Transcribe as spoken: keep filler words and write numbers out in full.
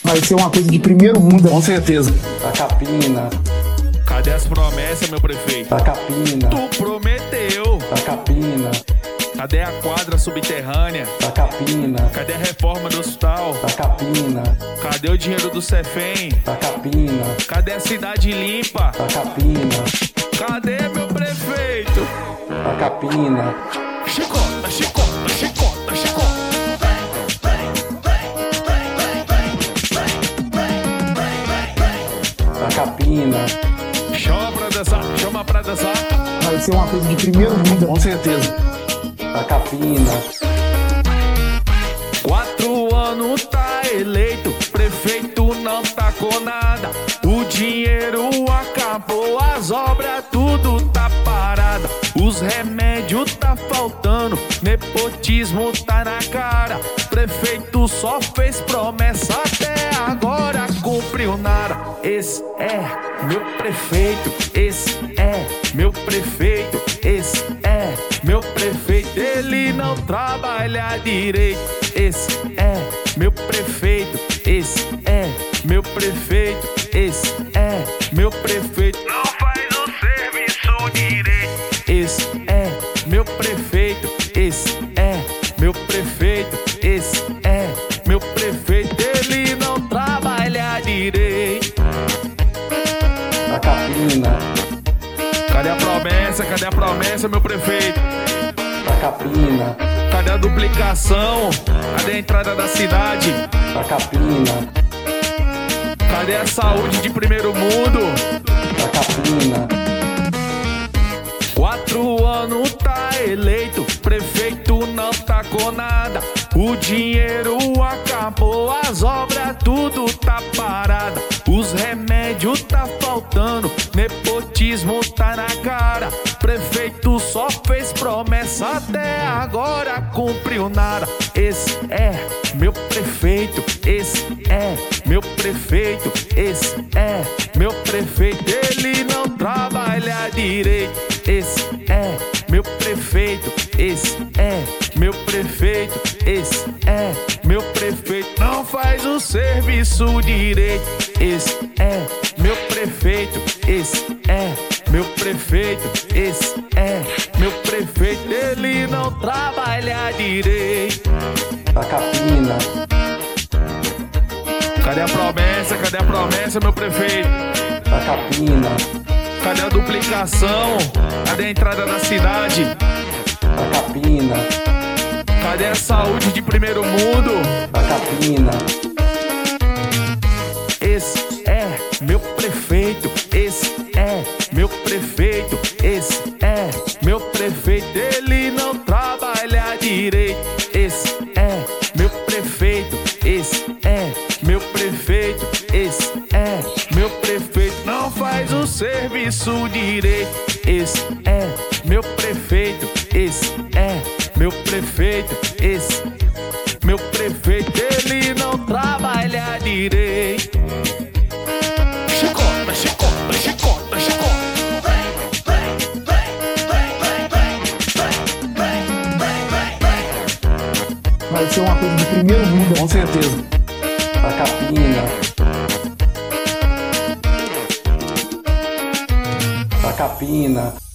Vai ser uma coisa de primeiro mundo, com certeza. Tacapina. Cadê as promessas, meu prefeito? Tacapina. Tu prometeu. Tacapina. Cadê a quadra subterrânea? Tacapina. Cadê a reforma do hospital? Tacapina. Cadê o dinheiro do Cefem? Tacapina. Cadê a cidade limpa? Tacapina. Cadê meu prefeito? Tacapina. Chicota, chicota, chicota, chicota. Tacapina. Chama pra dançar, chama pra dançar. vai ser uma coisa de primeiro mundo. Com certeza. Tacapina. Quatro anos tá eleito, prefeito não tá com nada. O dinheiro acabou, as obras tudo tá parada. Os remédios tá faltando, nepotismo tá na cara. Prefeito só fez promessa, até agora cumpriu nada. Esse é meu prefeito, esse é meu prefeito, esse é meu prefeito. Ele não trabalha direito. Esse é meu prefeito, esse é meu prefeito, esse é meu prefeito. Não faz o serviço direito. Esse é meu prefeito, esse é meu prefeito, esse é meu prefeito. Ele não trabalha direito. Tacapina. Cadê a promessa? Cadê a promessa, meu prefeito? Tacapina. Cadê a duplicação? Cadê a entrada da cidade? Tacapina. Cadê a saúde de primeiro mundo? Tacapina. Quatro anos tá eleito, prefeito não tá com nada. O dinheiro acabou, as obras tudo tá parada. Os remédios tá faltando, nepotismo tá na cara. Prefeito só fez promessa, até agora cumpriu nada. Esse é meu prefeito, esse é meu prefeito, esse é meu prefeito. Ele não trabalha direito. Esse é meu prefeito, esse é meu prefeito, esse é meu prefeito. Não faz o serviço direito. Esse é meu prefeito, esse é meu prefeito, esse é meu prefeito. Ele não trabalha direito. Tacapina. Cadê a promessa? Cadê a promessa, meu prefeito? Tacapina. Cadê a duplicação? Cadê a entrada da cidade? Tacapina. Cadê a saúde de primeiro mundo? Tacapina. Esse é meu prefeito, esse é meu prefeito, esse é meu prefeito. Ele não trabalha direito. Esse é meu prefeito, esse é meu prefeito, esse é meu prefeito. Não faz o serviço direito. Esse é meu prefeito, esse é meu prefeito, esse meu prefeito. Ele não trabalha direito. Chicota, chicota, chicota, chicota. Vai ser uma coisa de primeiro mundo. Com certeza. Tacapina. Tacapina.